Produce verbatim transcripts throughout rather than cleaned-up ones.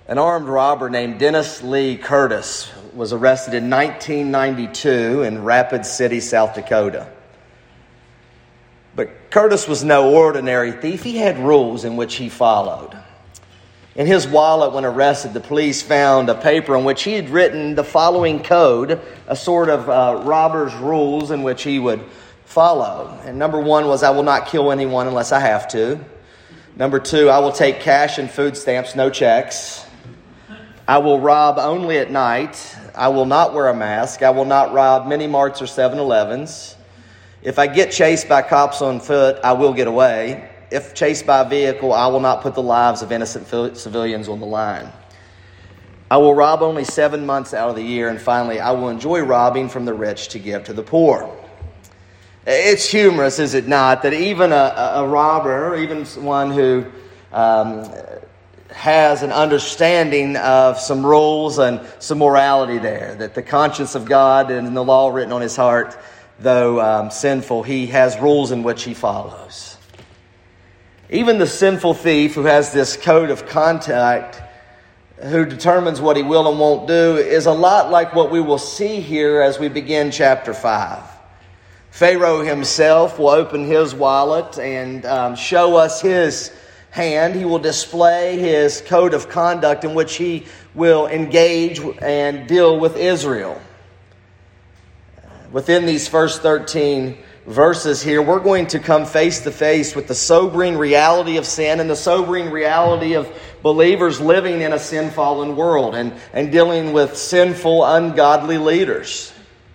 An armed robber named Dennis Lee Curtis was arrested in nineteen ninety-two in Rapid City, South Dakota. But Curtis was no ordinary thief. He had rules in which he followed. In his wallet, when arrested, the police found a paper on which he had written the following code, a sort of uh, robber's rules in which he would follow. And number one was, I will not kill anyone unless I have to. Number two, I will take cash and food stamps, no checks. I will rob only at night. I will not wear a mask. I will not rob mini marts or seven elevens. If I get chased by cops on foot, I will get away. If chased by a vehicle, I will not put the lives of innocent civilians on the line. I will rob only seven months out of the year. And finally, I will enjoy robbing from the rich to give to the poor. It's humorous, is it not, that even a, a robber, even one who um, has an understanding of some rules and some morality there, that the conscience of God and the law written on his heart, though um, sinful, he has rules in which he follows. Even the sinful thief who has this code of conduct, who determines what he will and won't do, is a lot like what we will see here as we begin chapter five. Pharaoh himself will open his wallet and um, show us his hand. He will display his code of conduct in which he will engage and deal with Israel. Within these first thirteen verses here, we're going to come face to face with the sobering reality of sin and the sobering reality of believers living in a sin-fallen world and, and dealing with sinful, ungodly leaders.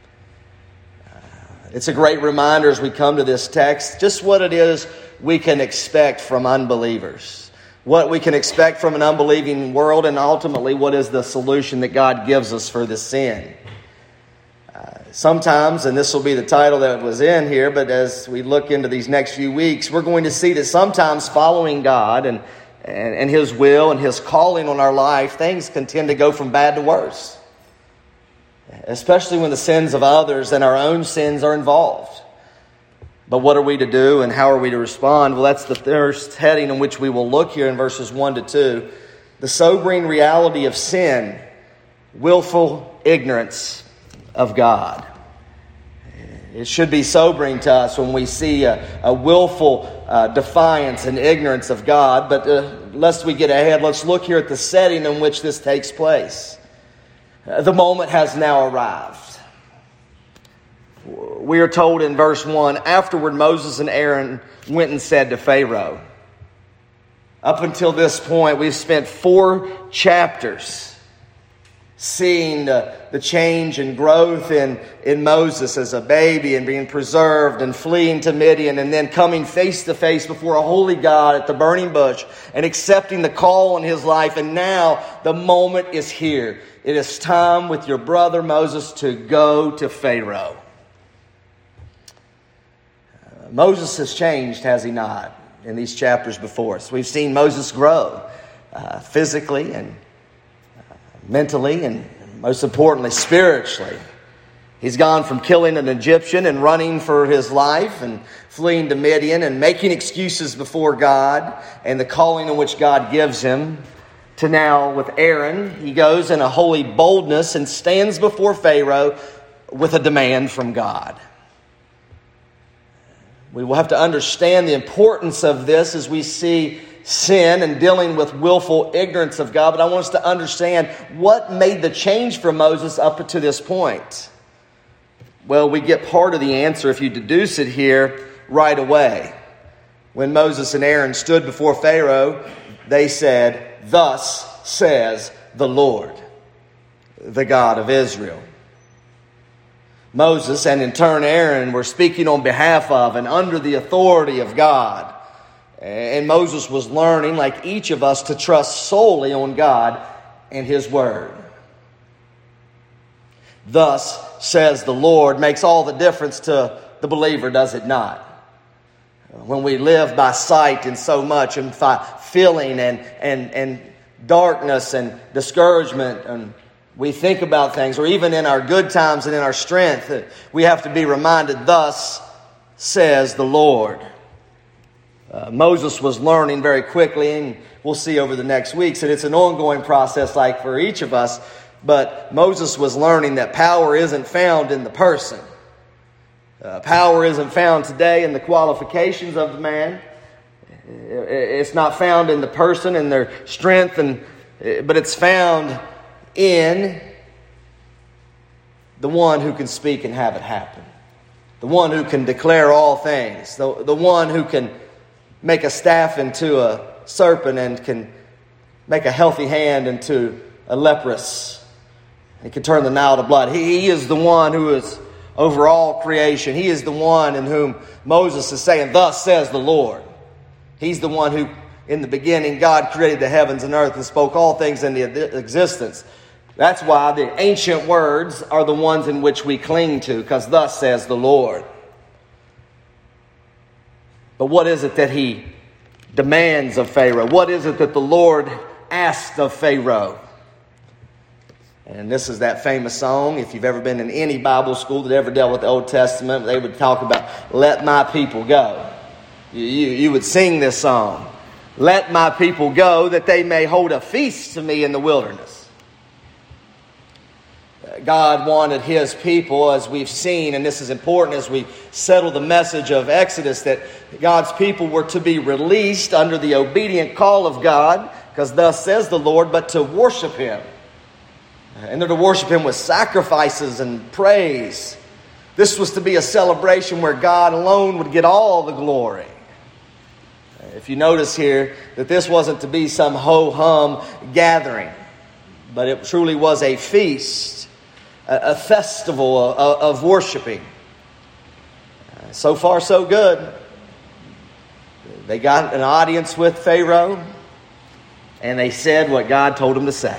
It's a great reminder as we come to this text, just what it is we can expect from unbelievers. What we can expect from an unbelieving world, and ultimately what is the solution that God gives us for this sin. Uh, sometimes, and this will be the title that was in here, but as we look into these next few weeks, we're going to see that sometimes following God and, and, and His will and His calling on our life, things can tend to go from bad to worse. Especially when the sins of others and our own sins are involved. But what are we to do and how are we to respond? Well, that's the first heading in which we will look here in verses one to two. The sobering reality of sin, willful ignorance of God. It should be sobering to us when we see a, a willful uh, defiance and ignorance of God. But uh, lest we get ahead, let's look here at the setting in which this takes place. The moment has now arrived. We are told in verse one, afterward Moses and Aaron went and said to Pharaoh. Up until this point, we've spent four chapters seeing the, the change and growth in, in Moses as a baby and being preserved and fleeing to Midian and then coming face to face before a holy God at the burning bush and accepting the call on his life. And now the moment is here. It is time with your brother Moses to go to Pharaoh. Uh, Moses has changed, has he not, in these chapters before us. We've seen Moses grow uh, physically and uh, mentally and most importantly spiritually. He's gone from killing an Egyptian and running for his life and fleeing to Midian and making excuses before God and the calling in which God gives him, to now with Aaron, he goes in a holy boldness and stands before Pharaoh with a demand from God. We will have to understand the importance of this as we see sin and dealing with willful ignorance of God. But I want us to understand what made the change for Moses up to this point. Well, we get part of the answer if you deduce it here right away. When Moses and Aaron stood before Pharaoh, they said, "Thus says the Lord, the God of Israel." Moses and in turn Aaron were speaking on behalf of and under the authority of God. And Moses was learning, like each of us, to trust solely on God and His Word. "Thus says the Lord" makes all the difference to the believer, does it not? When we live by sight and so much and by feeling and, and, and darkness and discouragement, and we think about things, or even in our good times and in our strength, we have to be reminded, "Thus says the Lord." Uh, Moses was learning very quickly, and we'll see over the next weeks that it's an ongoing process like for each of us. But Moses was learning that power isn't found in the person. Uh, power isn't found today in the qualifications of the man. It's not found in the person and their strength, and but it's found in the one who can speak and have it happen. The one who can declare all things. The, the one who can make a staff into a serpent and can make a healthy hand into a leprous. He can turn the Nile to blood. He, he is the one who is over all creation. He is the one in whom Moses is saying, "Thus says the Lord." He's the one who, in the beginning, God created the heavens and earth and spoke all things into existence. That's why the ancient words are the ones in which we cling to, because thus says the Lord. But what is it that he demands of Pharaoh? What is it that the Lord asked of Pharaoh? And this is that famous song. If you've ever been in any Bible school that ever dealt with the Old Testament, they would talk about, "Let my people go." You, you, you would sing this song. "Let my people go, that they may hold a feast to me in the wilderness." God wanted his people, as we've seen, and this is important as we settle the message of Exodus, that God's people were to be released under the obedient call of God, because thus says the Lord, but to worship him. And they're to worship him with sacrifices and praise. This was to be a celebration where God alone would get all the glory. If you notice here that this wasn't to be some ho-hum gathering, but it truly was a feast, a, a festival of, of worshiping. So far, so good. They got an audience with Pharaoh, and they said what God told them to say.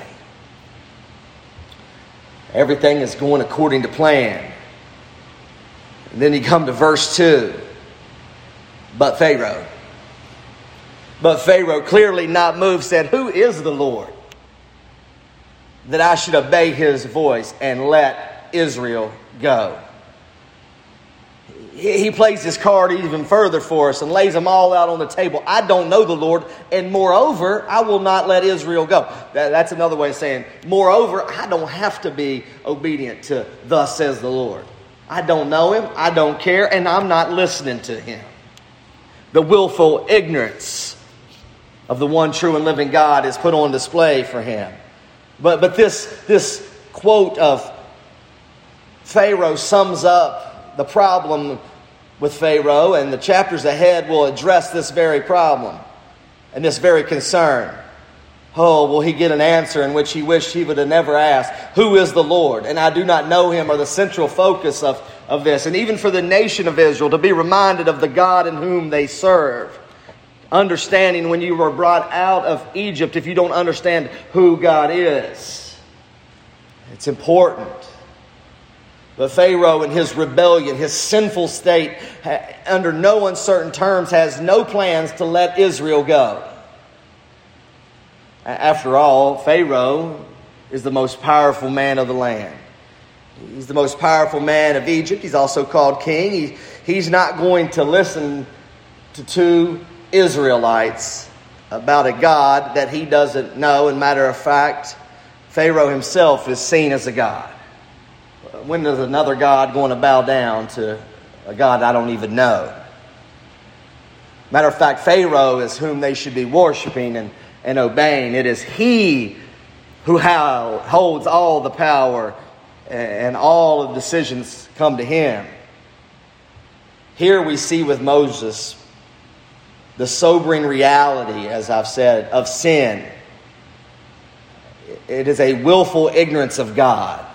Everything is going according to plan. And then you come to verse two. But Pharaoh. But Pharaoh, clearly not moved, said, "Who is the Lord, that I should obey his voice and let Israel go?" He plays this card even further for us and lays them all out on the table. I don't know the Lord, and moreover, I will not let Israel go. That, that's another way of saying, moreover, I don't have to be obedient to "Thus says the Lord." I don't know him, I don't care, and I'm not listening to him. The willful ignorance of the one true and living God is put on display for him. But, but this, this quote of Pharaoh sums up the problem with Pharaoh, and the chapters ahead will address this very problem and this very concern. Oh, will he get an answer in which he wished he would have never asked? Who is the Lord? And I do not know him, are the central focus of, of this. And even for the nation of Israel to be reminded of the God in whom they serve. Understanding when you were brought out of Egypt, if you don't understand who God is. It's important. But Pharaoh in his rebellion, his sinful state, under no uncertain terms, has no plans to let Israel go. After all, Pharaoh is the most powerful man of the land. He's the most powerful man of Egypt. He's also called king. He, he's not going to listen to two Israelites about a God that he doesn't know. And matter of fact, Pharaoh himself is seen as a God. When is another God going to bow down to a God I don't even know? Matter of fact, Pharaoh is whom they should be worshiping and, and obeying. It is he who how, holds all the power, and all of the decisions come to him. Here we see with Moses the sobering reality, as I've said, of sin. It is a willful ignorance of God.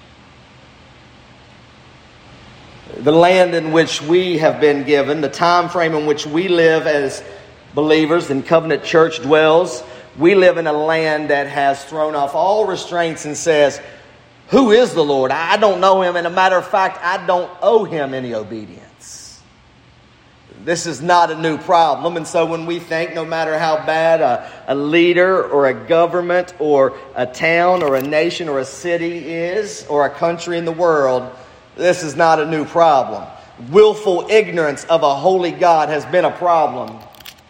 The land in which we have been given, the time frame in which we live as believers and Covenant Church dwells, we live in a land that has thrown off all restraints and says, who is the Lord? I don't know him, and a matter of fact, I don't owe him any obedience. This is not a new problem, and so when we think no matter how bad a, a leader or a government or a town or a nation or a city is, or a country in the world, this is not a new problem. Willful ignorance of a holy God has been a problem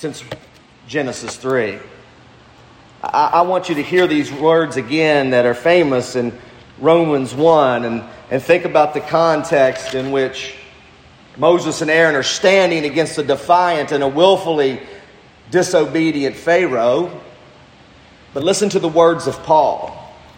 since Genesis three. I, I want you to hear these words again that are famous in Romans one, and, and think about the context in which Moses and Aaron are standing against a defiant and a willfully disobedient Pharaoh. But listen to the words of Paul.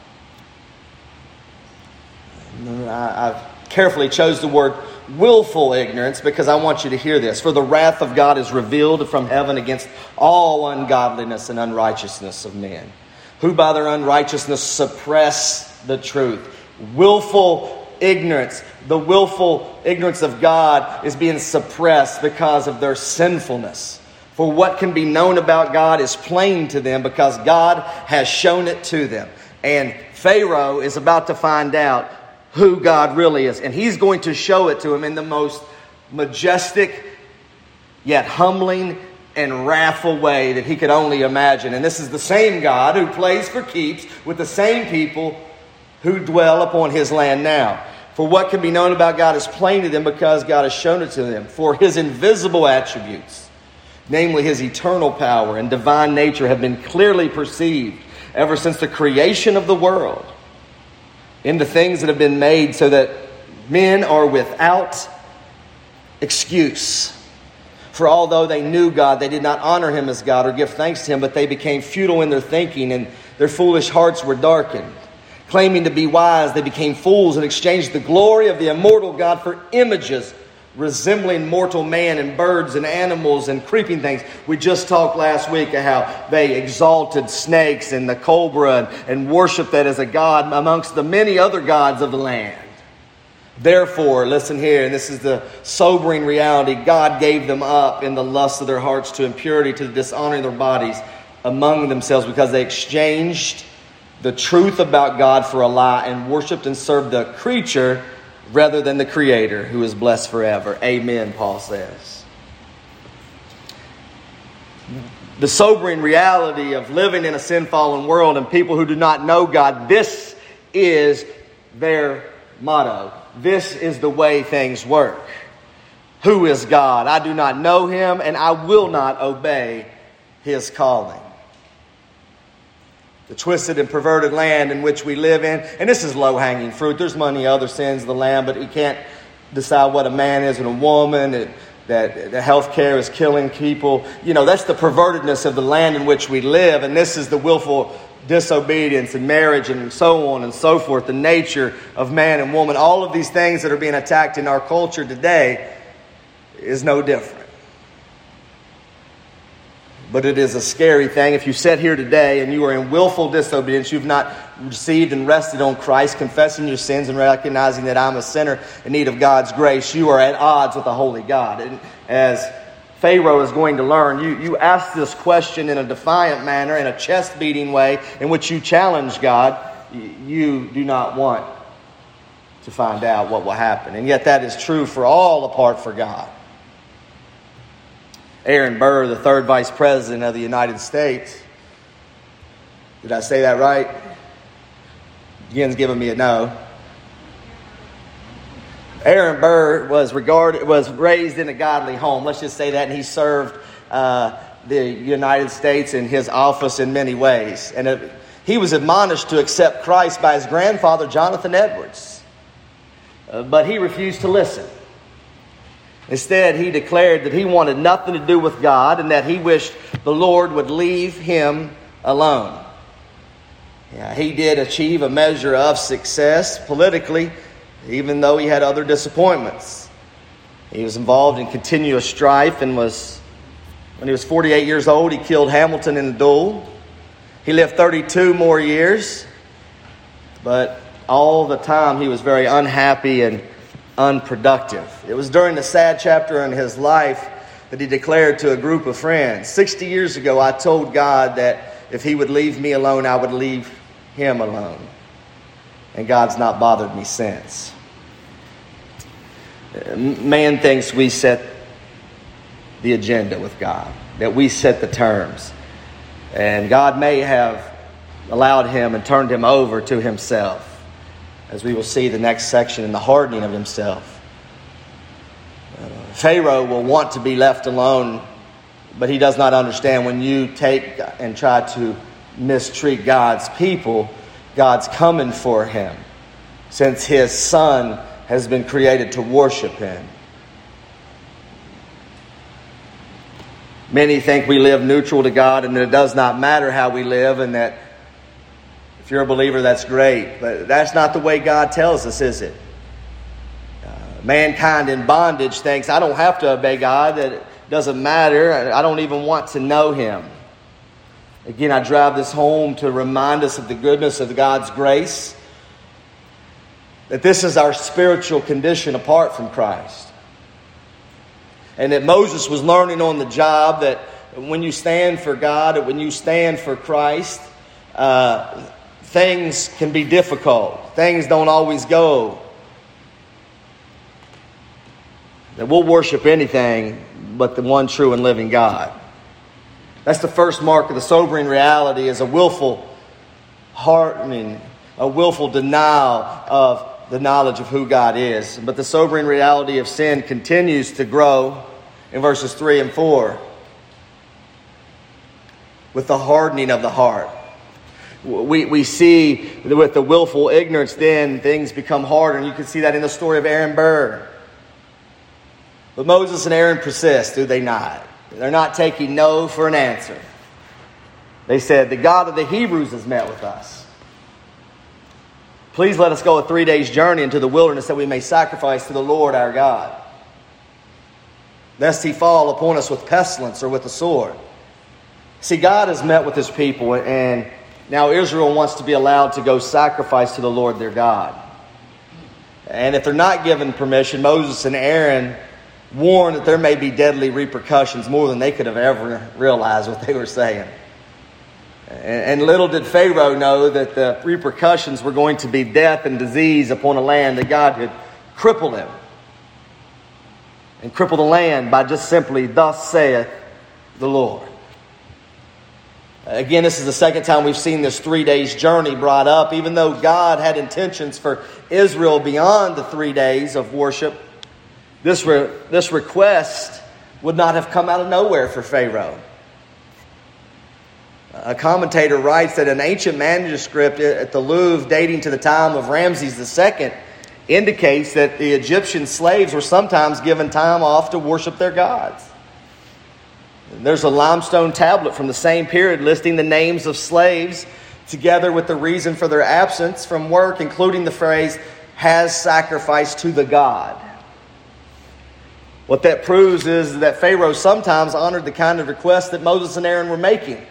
I, I've carefully chose the word willful ignorance because I want you to hear this. For the wrath of God is revealed from heaven against all ungodliness and unrighteousness of men, who by their unrighteousness suppress the truth. Willful ignorance. The willful ignorance of God is being suppressed because of their sinfulness. For what can be known about God is plain to them because God has shown it to them. And Pharaoh is about to find out who God really is. And he's going to show it to him in the most majestic, yet humbling and wrathful way that he could only imagine. And this is the same God who plays for keeps with the same people who dwell upon his land now. For what can be known about God is plain to them because God has shown it to them. For his invisible attributes, namely his eternal power and divine nature, have been clearly perceived ever since the creation of the world in the things that have been made, so that men are without excuse. For although they knew God, they did not honor him as God or give thanks to him, but they became futile in their thinking, and their foolish hearts were darkened. Claiming to be wise, they became fools and exchanged the glory of the immortal God for images resembling mortal man and birds and animals and creeping things. We just talked last week of how they exalted snakes and the cobra and, and worshiped that as a god amongst the many other gods of the land. Therefore, listen here, and this is the sobering reality, God gave them up in the lust of their hearts to impurity, to the dishonoring of their bodies among themselves, because they exchanged the truth about God for a lie and worshipped and served the creature rather than the Creator, who is blessed forever. Amen, Paul says. The sobering reality of living in a sin-fallen world and people who do not know God, this is their motto. This is the way things work. Who is God? I do not know him, and I will not obey his calling. The twisted and perverted land in which we live in. And this is low-hanging fruit. There's many other sins of the land, but you can't decide what a man is and a woman. It, that the health care is killing people. You know, that's the pervertedness of the land in which we live. And this is the willful disobedience and marriage and so on and so forth. The nature of man and woman. All of these things that are being attacked in our culture today is no different. But it is a scary thing. If you sit here today and you are in willful disobedience, you've not received and rested on Christ, confessing your sins and recognizing that I'm a sinner in need of God's grace, you are at odds with the holy God. And as Pharaoh is going to learn, you, you ask this question in a defiant manner, in a chest-beating way, in which you challenge God. You do not want to find out what will happen. And yet that is true for all apart from God. Aaron Burr, the third vice president of the United States. Did I say that right? Jen's giving me a no. Aaron Burr was regarded was raised in a godly home. Let's just say that, and he served uh, the United States in his office in many ways. And it, he was admonished to accept Christ by his grandfather, Jonathan Edwards, uh, but he refused to listen. Instead, he declared that he wanted nothing to do with God and that he wished the Lord would leave him alone. Yeah, he did achieve a measure of success politically, even though he had other disappointments. He was involved in continuous strife and was, when he was forty-eight years old, he killed Hamilton in a duel. He lived thirty-two more years, but all the time he was very unhappy and unproductive. It was during the sad chapter in his life that he declared to a group of friends, sixty years ago, I told God that if he would leave me alone, I would leave him alone. And God's not bothered me since. Man thinks we set the agenda with God, that we set the terms. And God may have allowed him and turned him over to himself, as we will see the next section in the hardening of himself. Uh, Pharaoh will want to be left alone But he does not understand when you take and try to mistreat God's people, God's coming for him, since his son has been created to worship him. Many think we live neutral to God and that it does not matter how we live, and that if you're a believer, that's great. But that's not the way God tells us, is it? Uh, mankind in bondage thinks, I don't have to obey God, that it doesn't matter. I don't even want to know him. Again, I drive this home to remind us of the goodness of God's grace, that this is our spiritual condition apart from Christ. And that Moses was learning on the job that when you stand for God, or when you stand for Christ, uh, things can be difficult. Things don't always go. That we'll worship anything but the one true and living God. That's the first mark of the sobering reality, is a willful hardening, a willful denial of the knowledge of who God is. But the sobering reality of sin continues to grow in verses three and four with the hardening of the heart. We, we see with the willful ignorance, then things become harder. And you can see that in the story of Aaron Burr. But Moses and Aaron persist, do they not? They're not taking no for an answer. They said, the God of the Hebrews has met with us. Please let us go a three days journey into the wilderness that we may sacrifice to the Lord our God, lest he fall upon us with pestilence or with the sword. See, God has met with his people, and now Israel wants to be allowed to go sacrifice to the Lord their God. And if they're not given permission, Moses and Aaron warn that there may be deadly repercussions, more than they could have ever realized what they were saying. And little did Pharaoh know that the repercussions were going to be death and disease upon a land that God had crippled him. And cripple the land by just simply, thus saith the Lord. Again, this is the second time we've seen this three days journey brought up. Even though God had intentions for Israel beyond the three days of worship, this, re- this request would not have come out of nowhere for Pharaoh. A commentator writes that an ancient manuscript at the Louvre dating to the time of Ramses the Second indicates that the Egyptian slaves were sometimes given time off to worship their gods. There's a limestone tablet from the same period listing the names of slaves together with the reason for their absence from work, including the phrase, has sacrificed to the God. What that proves is that Pharaoh sometimes honored the kind of request that Moses and Aaron were making.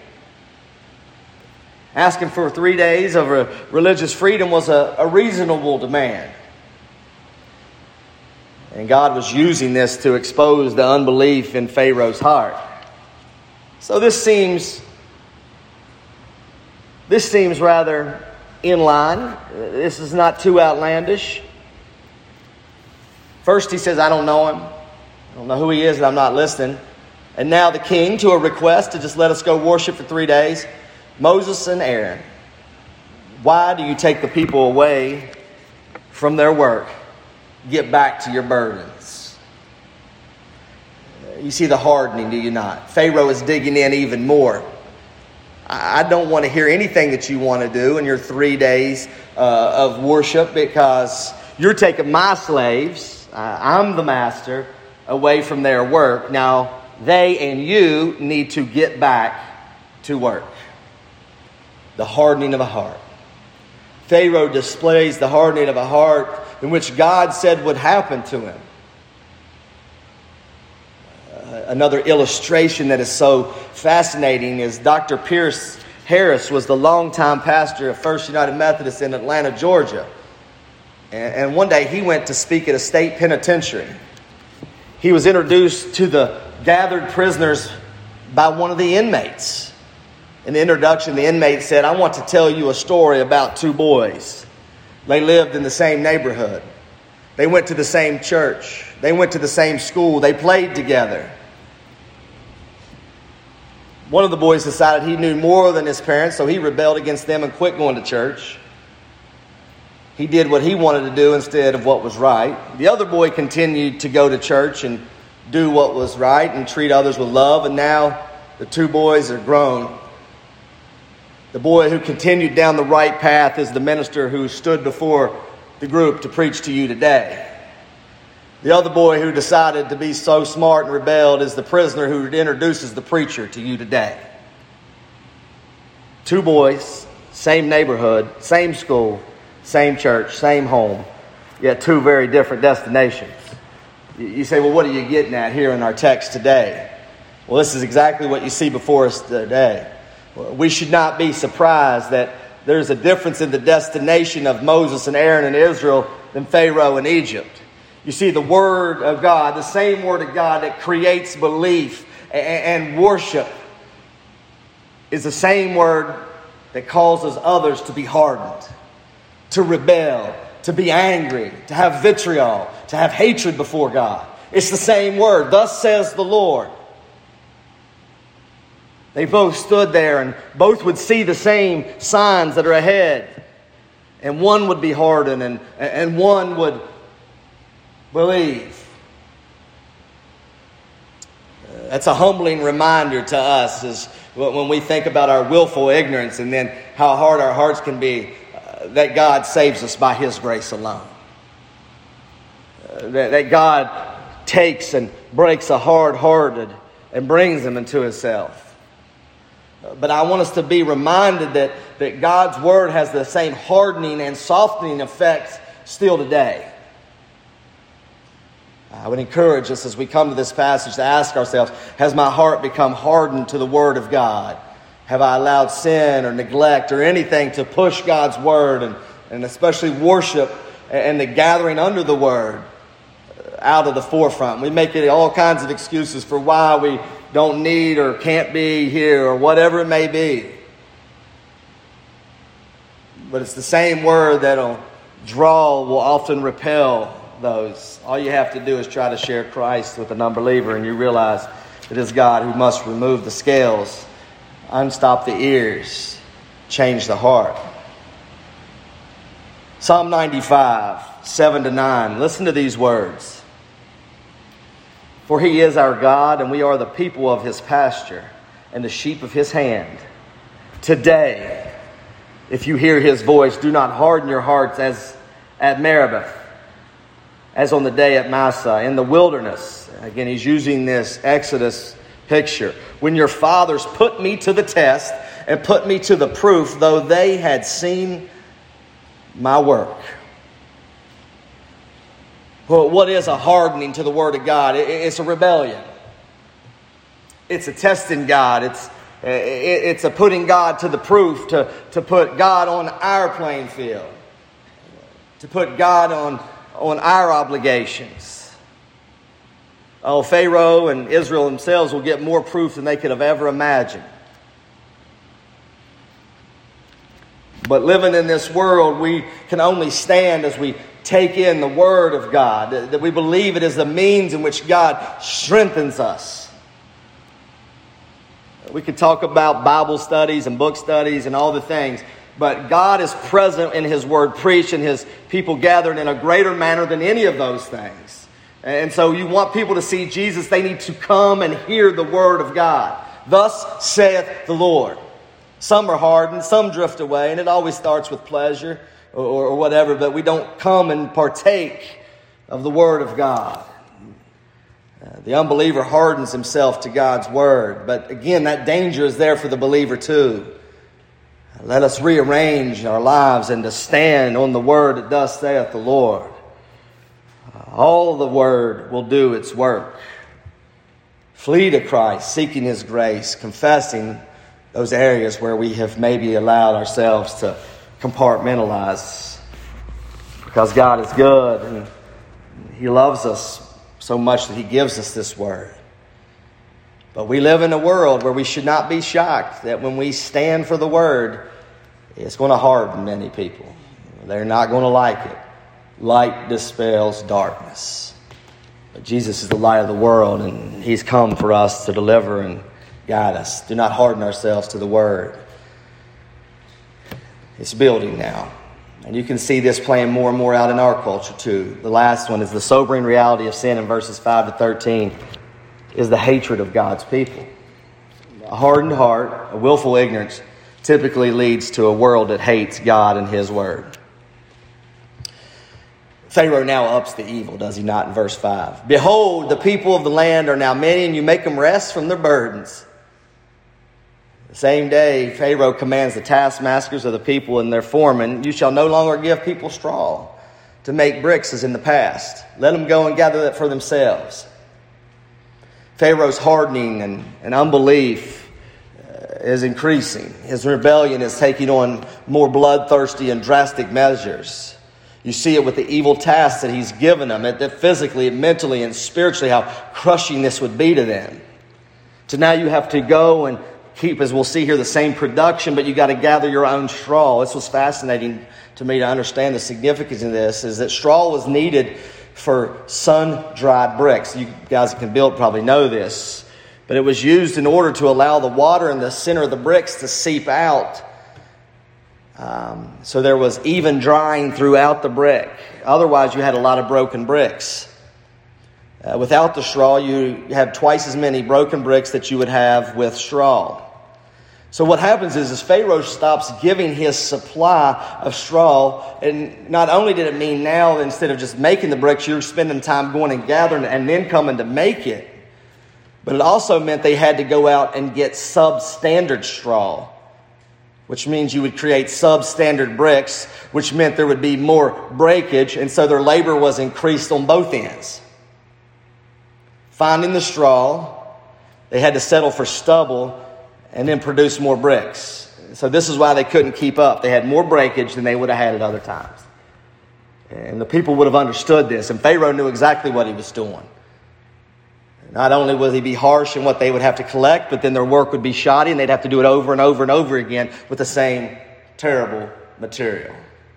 Asking for three days of religious freedom was a, a reasonable demand. And God was using this to expose the unbelief in Pharaoh's heart. So this seems, this seems rather in line. This is not too outlandish. First he says, I don't know him. I don't know who he is, and I'm not listening. And now the king, to a request to just let us go worship for three days. Moses and Aaron, why do you take the people away from their work? Get back to your burdens. You see the hardening, do you not? Pharaoh is digging in even more. I don't want to hear anything that you want to do in your three days uh, of worship, because you're taking my slaves, uh, I'm the master, away from their work. Now, they and you need to get back to work. The hardening of a heart. Pharaoh displays the hardening of a heart in which God said would happen to him. Uh, another illustration that is so fascinating is Doctor Pierce Harris was the longtime pastor of First United Methodist in Atlanta, Georgia. And, and one day he went to speak at a state penitentiary. He was introduced to the gathered prisoners by one of the inmates. In the introduction, the inmate said, I want to tell you a story about two boys. They lived in the same neighborhood. They went to the same church. They went to the same school. They played together. One of the boys decided he knew more than his parents, so he rebelled against them and quit going to church. He did what he wanted to do instead of what was right. The other boy continued to go to church and do what was right and treat others with love. And now the two boys are grown. The boy who continued down the right path is the minister who stood before the group to preach to you today. The other boy who decided to be so smart and rebelled is the prisoner who introduces the preacher to you today. Two boys, same neighborhood, same school, same church, same home, yet two very different destinations. You say, well, what are you getting at here in our text today? Well, this is exactly what you see before us today. We should not be surprised that there's a difference in the destination of Moses and Aaron and Israel than Pharaoh and Egypt. You see, the Word of God, the same Word of God that creates belief and worship, is the same Word that causes others to be hardened, to rebel, to be angry, to have vitriol, to have hatred before God. It's the same Word. Thus says the Lord. They both stood there and both would see the same signs that are ahead. And one would be hardened and, and one would believe. That's a humbling reminder to us as when we think about our willful ignorance and then how hard our hearts can be, uh, that God saves us by His grace alone. Uh, that, that God takes and breaks a hard-hearted and brings them into Himself. Uh, but I want us to be reminded that, that God's Word has the same hardening and softening effects still today. I would encourage us as we come to this passage to ask ourselves, has my heart become hardened to the Word of God? Have I allowed sin or neglect or anything to push God's Word and, and especially worship and the gathering under the Word out of the forefront? We make it all kinds of excuses for why we don't need or can't be here or whatever it may be. But it's the same Word that'll draw will often repel those. All you have to do is try to share Christ with an unbeliever and you realize it is God who must remove the scales, unstop the ears, change the heart. Psalm ninety-five, seven to nine. Listen to these words. For He is our God, and we are the people of His pasture and the sheep of His hand. Today, if you hear His voice, do not harden your hearts as at Meribah, as on the day at Massah, in the wilderness. Again, he's using this Exodus picture. When your fathers put me to the test and put me to the proof, though they had seen my work. Well, what is a hardening to the Word of God? It's a rebellion. It's a testing God. It's it's a putting God to the proof, to, to put God on our playing field, to put God on on our obligations. Oh, Pharaoh and Israel themselves will get more proof than they could have ever imagined. But living in this world, we can only stand as we take in the Word of God, that we believe it is the means in which God strengthens us. We could talk about Bible studies and book studies and all the things, but God is present in His Word preached and His people gathered in a greater manner than any of those things. And so you want people to see Jesus, they need to come and hear the Word of God. Thus saith the Lord. Some are hardened, some drift away, and it always starts with pleasure or, or whatever, but we don't come and partake of the Word of God. Uh, the unbeliever hardens himself to God's Word. But again, that danger is there for the believer too. Let us rearrange our lives and to stand on the Word that thus saith the Lord. All the Word will do its work. Flee to Christ, seeking His grace, confessing those areas where we have maybe allowed ourselves to compartmentalize. Because God is good and He loves us so much that He gives us this Word. But we live in a world where we should not be shocked that when we stand for the Word, it's going to harden many people. They're not going to like it. Light dispels darkness. But Jesus is the light of the world, and He's come for us to deliver and guide us. Do not harden ourselves to the Word. It's building now. And you can see this playing more and more out in our culture too. The last one is the sobering reality of sin in verses five to thirteen is the hatred of God's people. A hardened heart, a willful ignorance, typically leads to a world that hates God and His Word. Pharaoh now ups the evil, does he not, in verse five? Behold, the people of the land are now many, and you make them rest from their burdens. The same day, Pharaoh commands the taskmasters of the people and their foremen, you shall no longer give people straw to make bricks as in the past. Let them go and gather that for themselves. Pharaoh's hardening and, and unbelief uh, is increasing. His rebellion is taking on more bloodthirsty and drastic measures. You see it with the evil tasks that he's given them, that physically, mentally, and spiritually, how crushing this would be to them. So now you have to go and keep, as we'll see here, the same production, but you got to gather your own straw. This was fascinating to me to understand the significance of this, is that straw was needed for sun-dried bricks. You guys that can build probably know this. But it was used in order to allow the water in the center of the bricks to seep out. Um, so there was even drying throughout the brick. Otherwise, you had a lot of broken bricks. Uh, without the straw, you have twice as many broken bricks that you would have with straw. So what happens is, is Pharaoh stops giving his supply of straw. And not only did it mean now, instead of just making the bricks, you're spending time going and gathering and then coming to make it. But it also meant they had to go out and get substandard straw, which means you would create substandard bricks, which meant there would be more breakage. And so their labor was increased on both ends. Finding the straw, they had to settle for stubble and then produce more bricks. So this is why they couldn't keep up. They had more breakage than they would have had at other times. And the people would have understood this. And Pharaoh knew exactly what he was doing. Not only would he be harsh in what they would have to collect, but then their work would be shoddy and they'd have to do it over and over and over again with the same terrible material.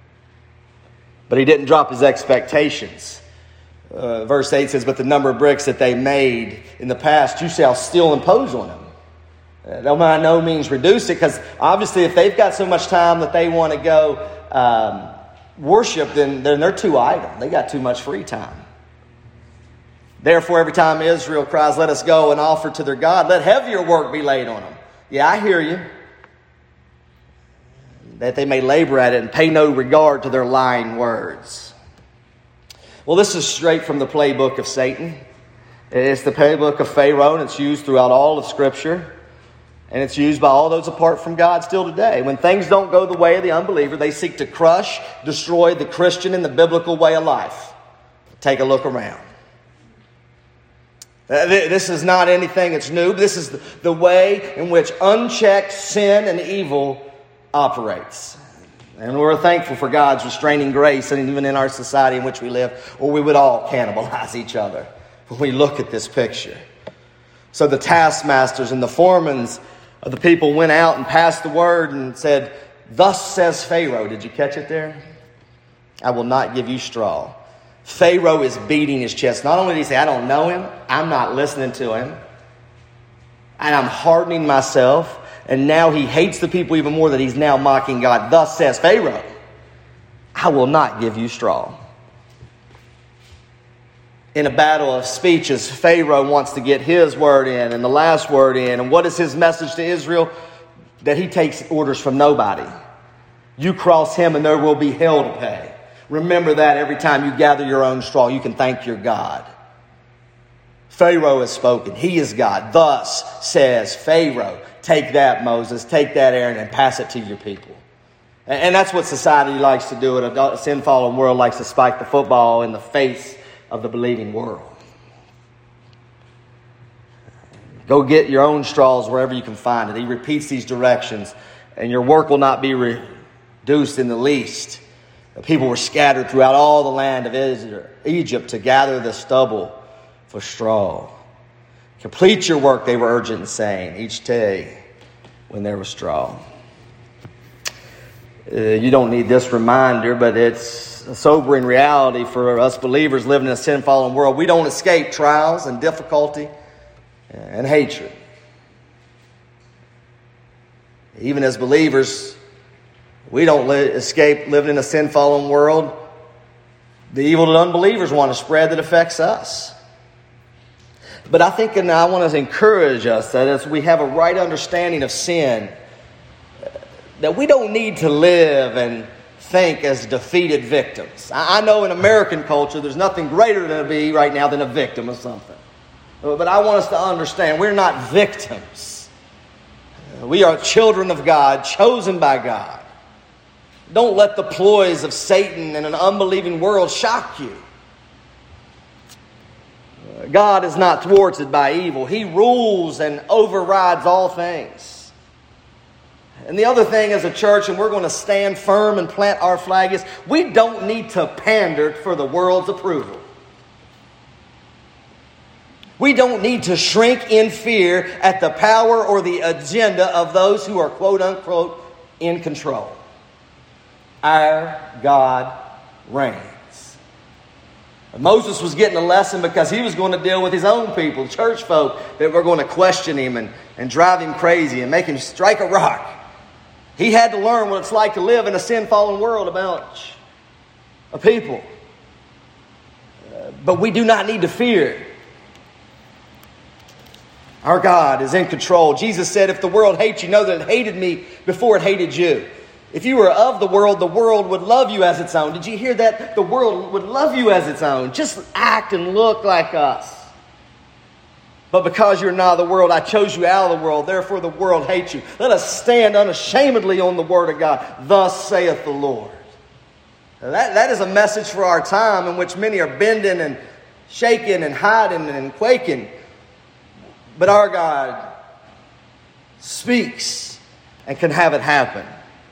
But he didn't drop his expectations. Uh, verse eight says, but the number of bricks that they made in the past, you shall still impose on them. Uh, they'll by no means reduce it, because obviously if they've got so much time that they want to go um, worship, then, then they're too idle. They got too much free time. Therefore, every time Israel cries, let us go and offer to their God, let heavier work be laid on them. Yeah, I hear you. That they may labor at it and pay no regard to their lying words. Well, this is straight from the playbook of Satan. It's the playbook of Pharaoh, and it's used throughout all of Scripture. And it's used by all those apart from God still today. When things don't go the way of the unbeliever, they seek to crush, destroy the Christian in the biblical way of life. Take a look around. This is not anything that's new. This is the way in which unchecked sin and evil operates. And we're thankful for God's restraining grace, and even in our society in which we live, or we would all cannibalize each other when we look at this picture. So the taskmasters and the foremen of the people went out and passed the word and said, thus says Pharaoh. Did you catch it there? I will not give you straw. Pharaoh is beating his chest. Not only did he say, I don't know him, I'm not listening to him, and I'm hardening myself. And now he hates the people even more, that he's now mocking God. Thus says Pharaoh, I will not give you straw. In a battle of speeches, Pharaoh wants to get his word in and the last word in. And what is his message to Israel? That he takes orders from nobody. You cross him and there will be hell to pay. Remember that every time you gather your own straw, you can thank your God. Pharaoh has spoken. He is God. Thus says Pharaoh. Take that, Moses. Take that, Aaron, and pass it to your people. And that's what society likes to do. A sin-fallen world likes to spike the football in the face of the believing world. Go get your own straws wherever you can find it. He repeats these directions, and your work will not be reduced in the least. The people were scattered throughout all the land of Egypt to gather the stubble for straw. Complete your work, they were urgent in saying, each day when there was straw. Uh, you don't need this reminder, but it's a sobering reality for us believers living in a sin-fallen world. We don't escape trials and difficulty and hatred. Even as believers, We don't li- escape living in a sin-fallen world. The evil that unbelievers want to spread that affects us. But I think, and I want to encourage us that as we have a right understanding of sin, that we don't need to live and think as defeated victims. I know in American culture there's nothing greater to be right now than a victim of something. But I want us to understand we're not victims. We are children of God, chosen by God. Don't let the ploys of Satan and an unbelieving world shock you. God is not thwarted by evil. He rules and overrides all things. And the other thing as a church, and we're going to stand firm and plant our flag, is we don't need to pander for the world's approval. We don't need to shrink in fear at the power or the agenda of those who are quote unquote in control. Our God reigns. Moses was getting a lesson because he was going to deal with his own people, church folk, that were going to question him and, and drive him crazy and make him strike a rock. He had to learn what it's like to live in a sin-fallen world about a people. Uh, but we do not need to fear. Our God is in control. Jesus said, if the world hates you, know that it hated me before it hated you. If you were of the world, the world would love you as its own. Did you hear that? The world would love you as its own. Just act and look like us. But because you're not of the world, I chose you out of the world. Therefore the world hates you. Let us stand unashamedly on the word of God. Thus saith the Lord. Now that, that is a message for our time in which many are bending and shaking and hiding and quaking. But our God speaks and can have it happen.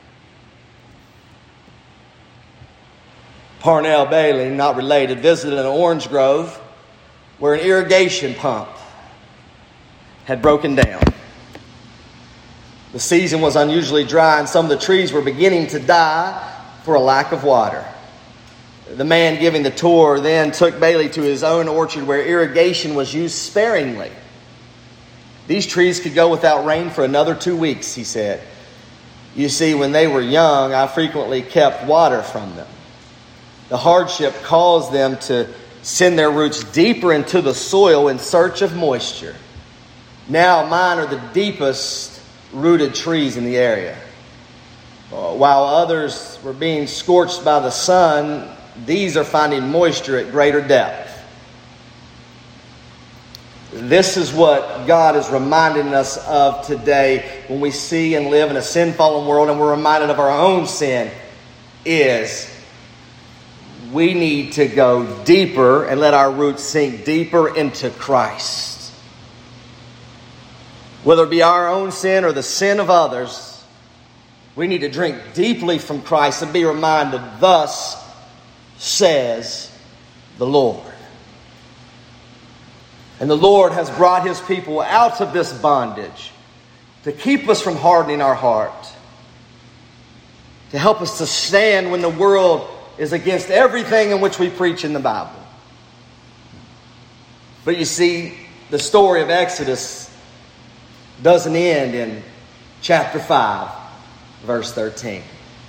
Parnell Bailey, not related, visited an orange grove where an irrigation pump had broken down. The season was unusually dry and some of the trees were beginning to die for a lack of water. The man giving the tour then took Bailey to his own orchard where irrigation was used sparingly. These trees could go without rain for another two weeks, he said. You see, when they were young, I frequently kept water from them. The hardship caused them to send their roots deeper into the soil in search of moisture. Now mine are the deepest rooted trees in the area. While others were being scorched by the sun, these are finding moisture at greater depth. This is what God is reminding us of today when we see and live in a sin-fallen world and we're reminded of our own sin, is we need to go deeper and let our roots sink deeper into Christ. Whether it be our own sin or the sin of others, we need to drink deeply from Christ and be reminded, thus says the Lord. And the Lord has brought His people out of this bondage to keep us from hardening our heart, to help us to stand when the world is against everything in which we preach in the Bible. But you see, the story of Exodus doesn't end in chapter five, verse thirteen.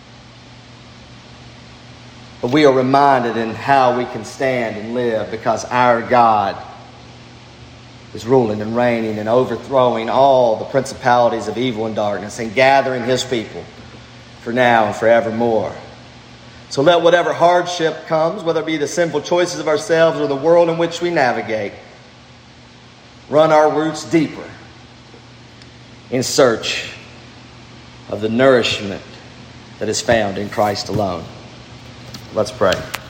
But we are reminded in how we can stand and live because our God is ruling and reigning and overthrowing all the principalities of evil and darkness and gathering His people for now and forevermore. So let whatever hardship comes, whether it be the sinful choices of ourselves or the world in which we navigate, run our roots deeper in search of the nourishment that is found in Christ alone. Let's pray.